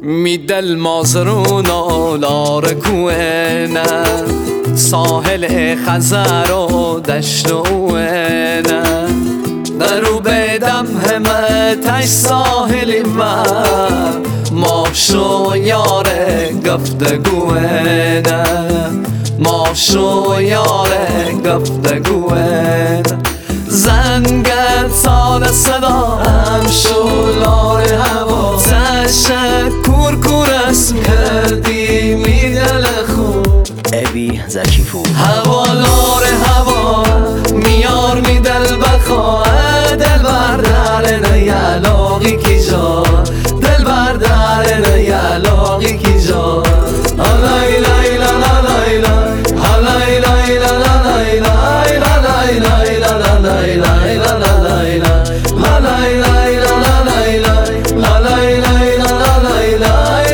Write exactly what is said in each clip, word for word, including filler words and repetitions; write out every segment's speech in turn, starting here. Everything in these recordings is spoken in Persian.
میدل مازرون و لارکوینه ساحل خزر و دشت وینه درو بدم همه تش ساحلی من ماشو یاره گفتگوینه ماشو یاره گفتگوینه زنگت سال صدا هم شلار هوا تشکر کورس کردی میدل خوب ابی زکی پور هوالار هوا میار میدل بخواه دل بردر نیالاقی کی جا دل بردر نیالاقی کی جا لای لای لا لا لای لای لای لا لا لای لای لای لای لا لای لای لا لای لای لا لای لای لا لای لای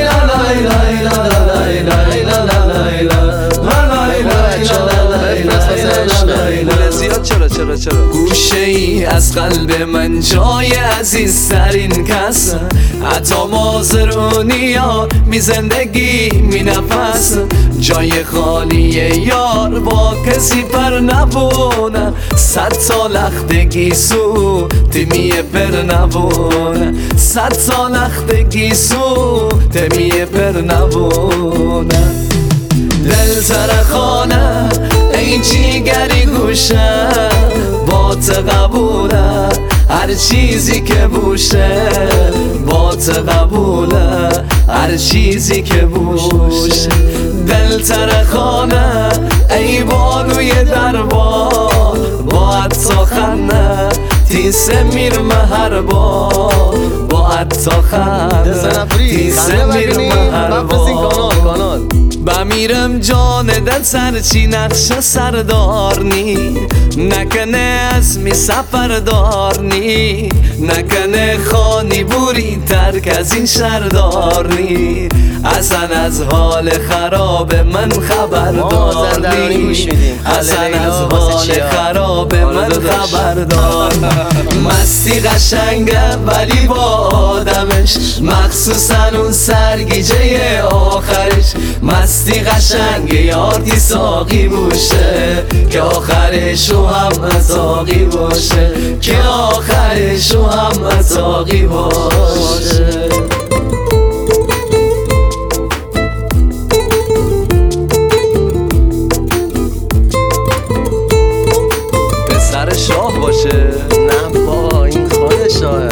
چرا چرا چرا گوشه ای از قلب من جای عزیزترین کس حتی مازرونی یار می زندگی می نفس جای خالی یار با کسی پر نبونه صد تا لختگی سو تیمی پر نبونه صد تا لختگی سو تیمی پر نبونه دل ترخانه ای جیگری گوشه با قبوله هر چیزی که بوشه با قبوله هر چیزی که بوشه دل ترخانه ای بانوی دربار با حتی خنده تیسه میر مهر بار با حتی خنده تیسه میر مهر بار بمیرم جان دل سرچی نقش سردارنی نکنه از می سفردارنی نکنه خانی بوری ترک از این شهردارنی اصلا از حال خراب من خبردارنی اصلا از حال خراب من خبردارنی مستی قشنگه ولی با آدمش مخصوصا اون سرگیجه آخرش مستی قشنگه یارتی ساقی باشه که آخرشو هم مزاقی باشه که آخرشو هم مزاقی باشه پسر شاه باشه نه با این خود شاه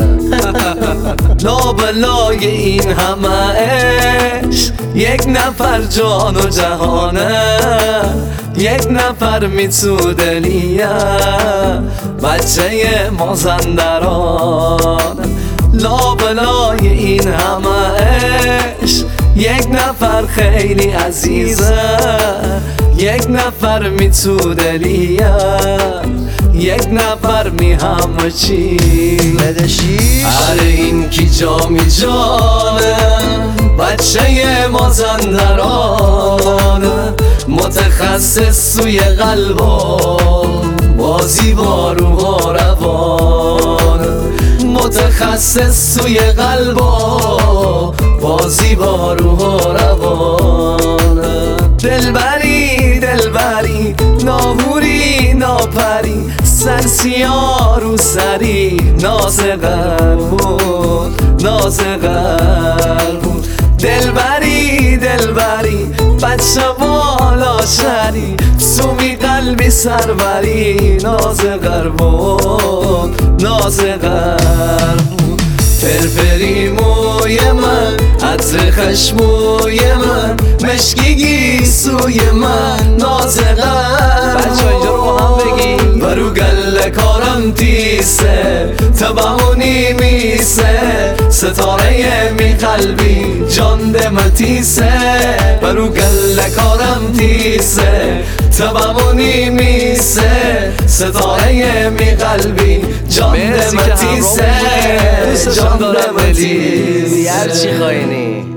لابلای این همه عشق یک نفر جان و جهانه یک نفر میتودلیه بچه مازندران لابلای این همه عشق یک نفر خیلی عزیزه یک نفر میتودلیه یک نفر می همه چی بدشی اره این کی جامی جانه بچه مازندران متخصص سوی قلبا بازی با روح و روان متخصص سوی قلبا بازی با روح و روان دلبری دلبری ناهوری ناپری سرسیا رو سری ناز قلبون ناز قلبون دلبری دلبری بچه بالا شری سومی قلبی سروری ناز قلبون ناز قلبون فرفری موی من عطر خشموی من مشکیگی سوی من ناز قلب بچه اینجا رو با هم بگی برو گل کارم تیسه تبعونی میسه ستاره می قلبی جان دمتیسه برو گل کارم تیسه تبعونی میسه ستاره می قلبی جان دمتیسه جان دمتیسه هر چی خواهینی